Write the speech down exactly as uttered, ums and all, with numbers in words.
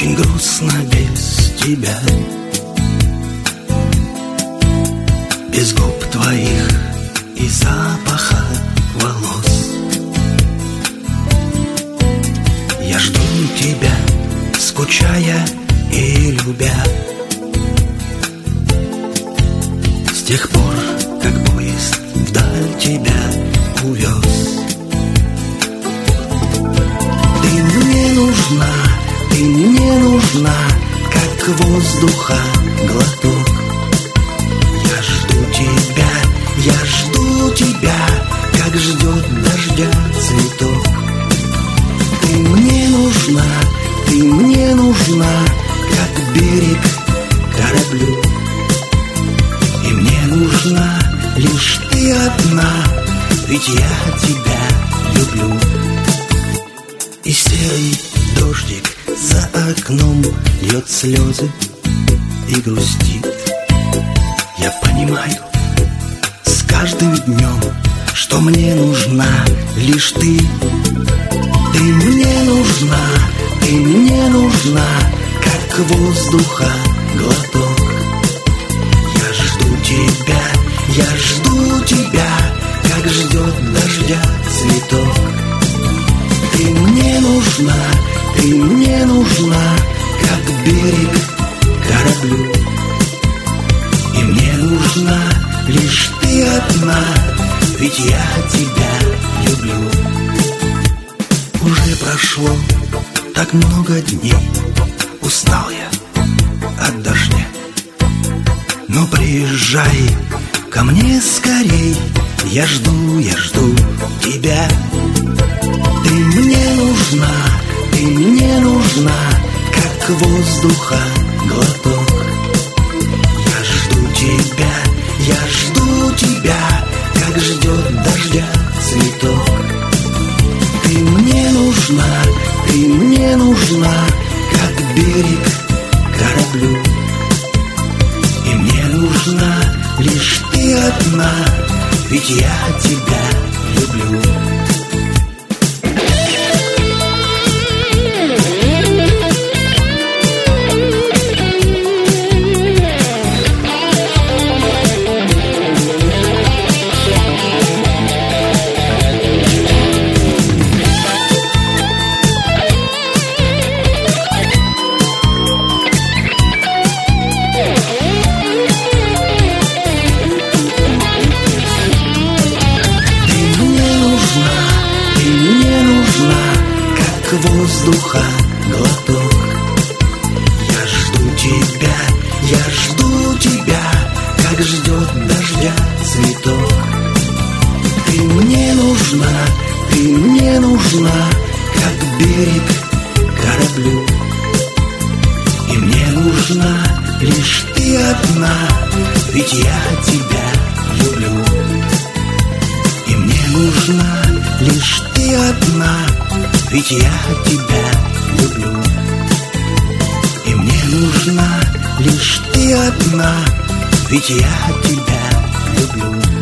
Очень грустно без тебя, без губ твоих и запаха волос. Я жду тебя, скучая и любя, с тех пор, как поезд вдаль тебя увез. Ты мне нужна, ты мне нужна, как воздуха глоток. Я жду тебя, я жду тебя, как ждет дождя цветок. Ты мне нужна, ты мне нужна, как берег кораблю. И мне нужна лишь ты одна, ведь я тебя люблю. И серый дождик за окном льет слезы и грустит. Я понимаю с каждым днем, что мне нужна лишь ты. Ты мне нужна, ты мне нужна, как воздуха глоток. Я жду тебя, я жду тебя, как ждет дождя цветок. Ты мне нужна, ты мне нужна, как берег кораблю. И мне нужна лишь ты одна, ведь я тебя люблю. Уже прошло так много дней, устал я от дождя. Но приезжай ко мне скорей, я жду, я жду тебя. Ты мне нужна, ты мне нужна, как воздуха глоток. Я жду тебя, я жду тебя, как ждет дождя цветок. Ты мне нужна, ты мне нужна, как берег кораблю. И мне нужна лишь ты одна, ведь я тебя люблю. Воздуха глоток. Я жду тебя, я жду тебя, как ждет дождя цветок. Ты мне нужна, ты мне нужна, как берег кораблю. И мне нужна лишь ты одна, ведь я тебя люблю. И мне нужна лишь ты одна, ведь я тебя люблю. И мне нужна лишь ты одна, ведь я тебя люблю.